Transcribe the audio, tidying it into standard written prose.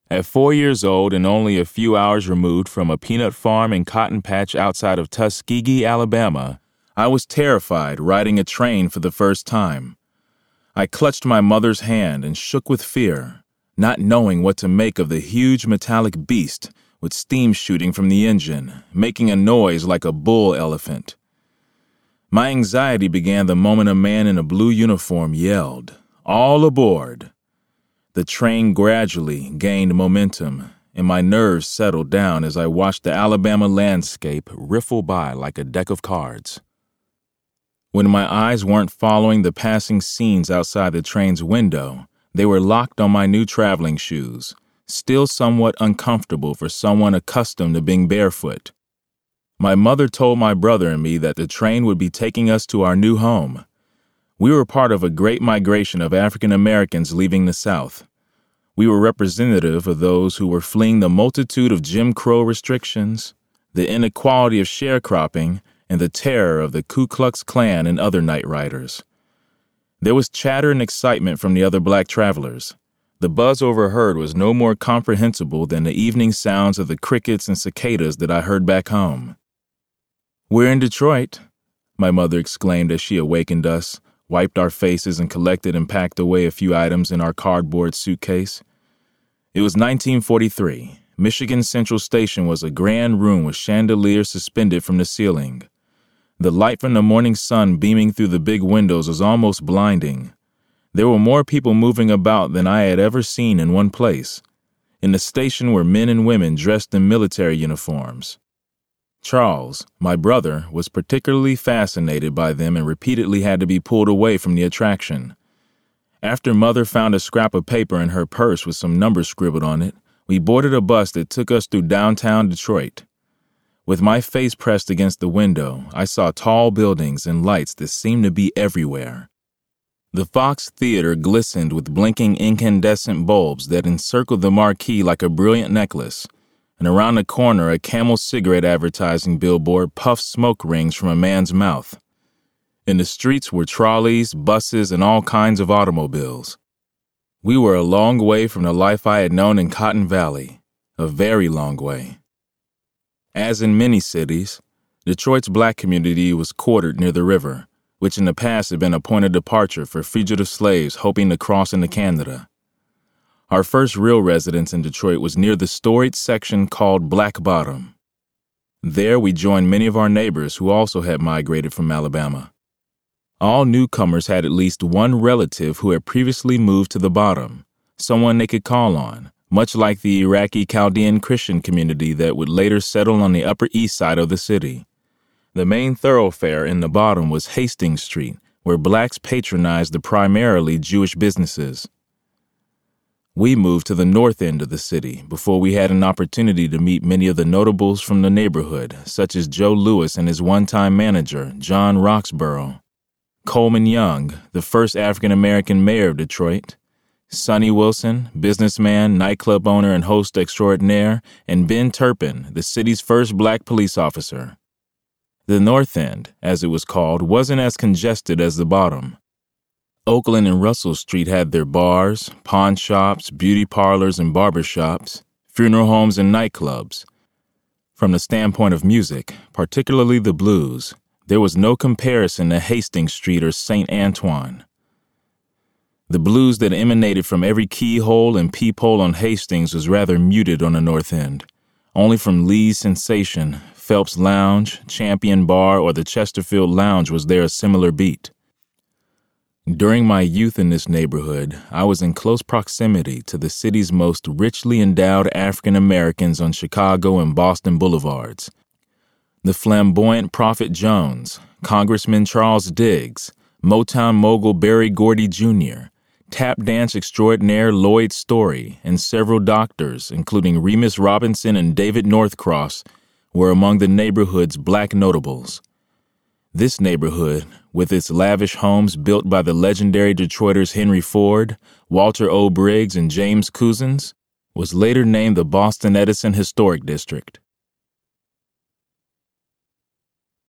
At 4 years old and only a few hours removed from a peanut farm and cotton patch outside of Tuskegee, Alabama, I was terrified riding a train for the first time. I clutched my mother's hand and shook with fear, not knowing what to make of the huge metallic beast with steam shooting from the engine, making a noise like a bull elephant. My anxiety began the moment a man in a blue uniform yelled, "All aboard!" The train gradually gained momentum, and my nerves settled down as I watched the Alabama landscape riffle by like a deck of cards. When my eyes weren't following the passing scenes outside the train's window, they were locked on my new traveling shoes, still somewhat uncomfortable for someone accustomed to being barefoot. My mother told my brother and me that the train would be taking us to our new home. We were part of a great migration of African Americans leaving the South. We were representative of those who were fleeing the multitude of Jim Crow restrictions, the inequality of sharecropping, and the terror of the Ku Klux Klan and other night riders. There was chatter and excitement from the other black travelers. The buzz overheard was no more comprehensible than the evening sounds of the crickets and cicadas that I heard back home. "We're in Detroit," my mother exclaimed as she awakened us, wiped our faces, and collected and packed away a few items in our cardboard suitcase. It was 1943. Michigan Central Station was a grand room with chandeliers suspended from the ceiling. The light from the morning sun beaming through the big windows was almost blinding. There were more people moving about than I had ever seen in one place. In the station were men and women dressed in military uniforms. Charles, my brother, was particularly fascinated by them and repeatedly had to be pulled away from the attraction. After Mother found a scrap of paper in her purse with some numbers scribbled on it, we boarded a bus that took us through downtown Detroit. With my face pressed against the window, I saw tall buildings and lights that seemed to be everywhere. The Fox Theater glistened with blinking incandescent bulbs that encircled the marquee like a brilliant necklace, and around the corner a Camel cigarette advertising billboard puffed smoke rings from a man's mouth. In the streets were trolleys, buses, and all kinds of automobiles. We were a long way from the life I had known in Cotton Valley, a very long way. As in many cities, Detroit's black community was quartered near the river, which in the past had been a point of departure for fugitive slaves hoping to cross into Canada. Our first real residence in Detroit was near the storied section called Black Bottom. There we joined many of our neighbors who also had migrated from Alabama. All newcomers had at least one relative who had previously moved to the bottom, someone they could call on, much like the Iraqi Chaldean Christian community that would later settle on the Upper East Side of the city. The main thoroughfare in the bottom was Hastings Street, where blacks patronized the primarily Jewish businesses. We moved to the north end of the city before we had an opportunity to meet many of the notables from the neighborhood, such as Joe Lewis and his one-time manager, John Roxborough, Coleman Young, the first African-American mayor of Detroit, Sonny Wilson, businessman, nightclub owner, and host extraordinaire, and Ben Turpin, the city's first black police officer. The North End, as it was called, wasn't as congested as the bottom. Oakland and Russell Street had their bars, pawn shops, beauty parlors, and barber shops, funeral homes, and nightclubs. From the standpoint of music, particularly the blues, there was no comparison to Hastings Street or St. Antoine. The blues that emanated from every keyhole and peephole on Hastings was rather muted on the North End. Only from Lee's Sensation, Phelps Lounge, Champion Bar, or the Chesterfield Lounge was there a similar beat. During my youth in this neighborhood, I was in close proximity to the city's most richly endowed African Americans on Chicago and Boston boulevards. The flamboyant Prophet Jones, Congressman Charles Diggs, Motown mogul Berry Gordy Jr., tap dance extraordinaire Lloyd Story, and several doctors, including Remus Robinson and David Northcross, were among the neighborhood's black notables. This neighborhood, with its lavish homes built by the legendary Detroiters Henry Ford, Walter O. Briggs, and James Couzens, was later named the Boston Edison Historic District.